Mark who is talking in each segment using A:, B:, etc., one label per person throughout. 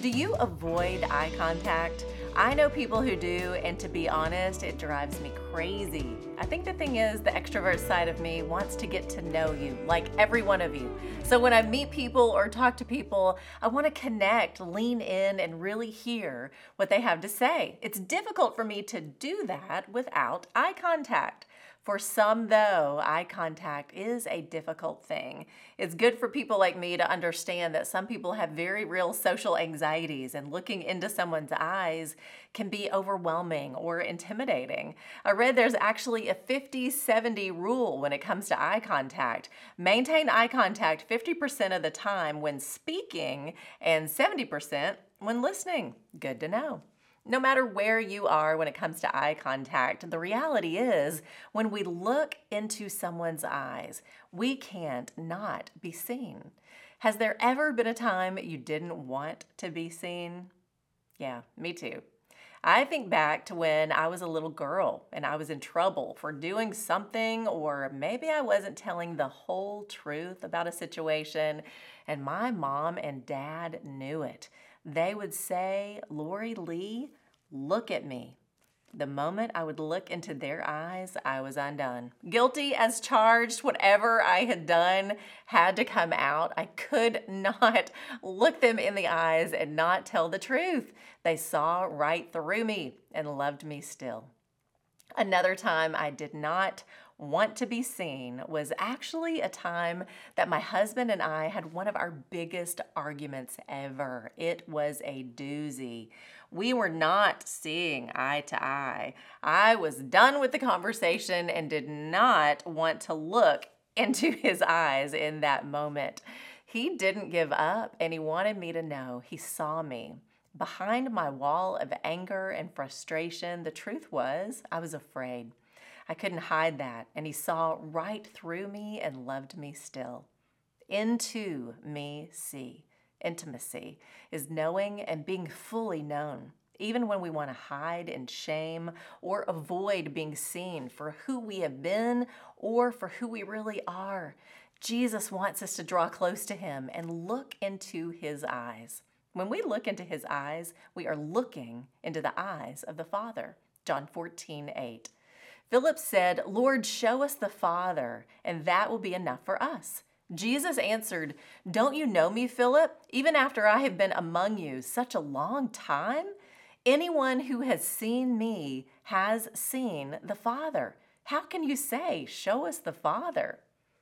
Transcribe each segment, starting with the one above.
A: Do you avoid eye contact? I know people who do, and to be honest, it drives me crazy. I think the thing is, the extrovert side of me wants to get to know you, like every one of you. So when I meet people or talk to people, I want to connect, lean in, and really hear what they have to say. It's difficult for me to do that without eye contact. For some, though, eye contact is a difficult thing. It's good for people like me to understand that some people have very real social anxieties, and looking into someone's eyes can be overwhelming or intimidating. I read there's actually a 50-70 rule when it comes to eye contact. Maintain eye contact 50% of the time when speaking and 70% when listening. Good to know. No matter where you are when it comes to eye contact, the reality is when we look into someone's eyes, we can't not be seen. Has there ever been a time you didn't want to be seen? Yeah, me too. I think back to when I was a little girl and I was in trouble for doing something, or maybe I wasn't telling the whole truth about a situation, and my mom and dad knew it. They would say, "Lori Lee, look at me." The moment I would look into their eyes, I was undone. Guilty as charged, whatever I had done had to come out. I could not look them in the eyes and not tell the truth. They saw right through me and loved me still. Another time I did not want to be seen was actually a time that my husband and I had one of our biggest arguments ever. It was a doozy. We were not seeing eye to eye. I was done with the conversation and did not want to look into his eyes in that moment. He didn't give up, and he wanted me to know he saw me. Behind my wall of anger and frustration, the truth was I was afraid. I couldn't hide that, and he saw right through me and loved me still. Into me see. Intimacy is knowing and being fully known, even when we want to hide in shame or avoid being seen for who we have been or for who we really are. Jesus wants us to draw close to him and look into his eyes. When we look into his eyes, we are looking into the eyes of the Father. John 14:8. Philip said, "Lord, show us the Father, and that will be enough for us." Jesus answered, "Don't you know me, Philip, even after I have been among you such a long time? Anyone who has seen me has seen the Father. How can you say, 'Show us the Father'?"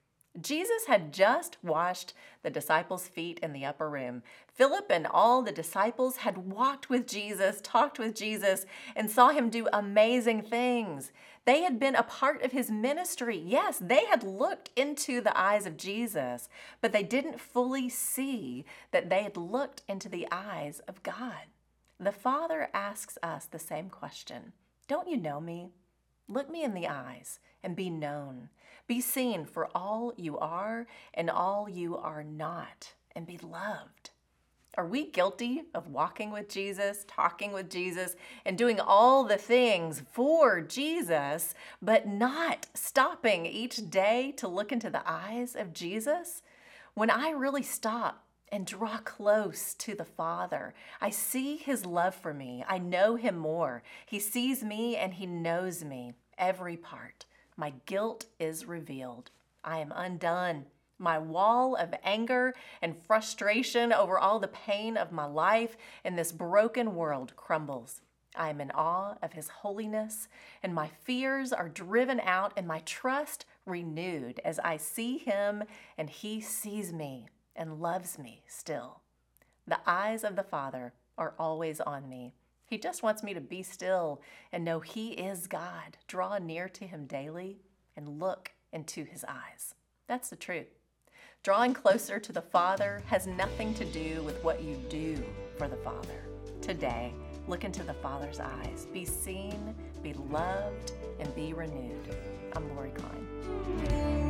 A: Jesus had just washed the disciples' feet in the upper room. Philip and all the disciples had walked with Jesus, talked with Jesus, and saw him do amazing things. They had been a part of his ministry. Yes, they had looked into the eyes of Jesus, but they didn't fully see that they had looked into the eyes of God. The Father asks us the same question. Don't you know me? Look me in the eyes and be known. Be seen for all you are and all you are not, and be loved. Are we guilty of walking with Jesus, talking with Jesus, and doing all the things for Jesus, but not stopping each day to look into the eyes of Jesus? When I really stop and draw close to the Father, I see his love for me. I know him more. He sees me and he knows me, every part. My guilt is revealed. I am undone. My wall of anger and frustration over all the pain of my life in this broken world crumbles. I am in awe of his holiness, and my fears are driven out and my trust renewed as I see him and he sees me and loves me still. The eyes of the Father are always on me. He just wants me to be still and know he is God. Draw near to him daily and look into his eyes. That's the truth. Drawing closer to the Father has nothing to do with what you do for the Father. Today, look into the Father's eyes. Be seen, be loved, and be renewed. I'm Lori Klein.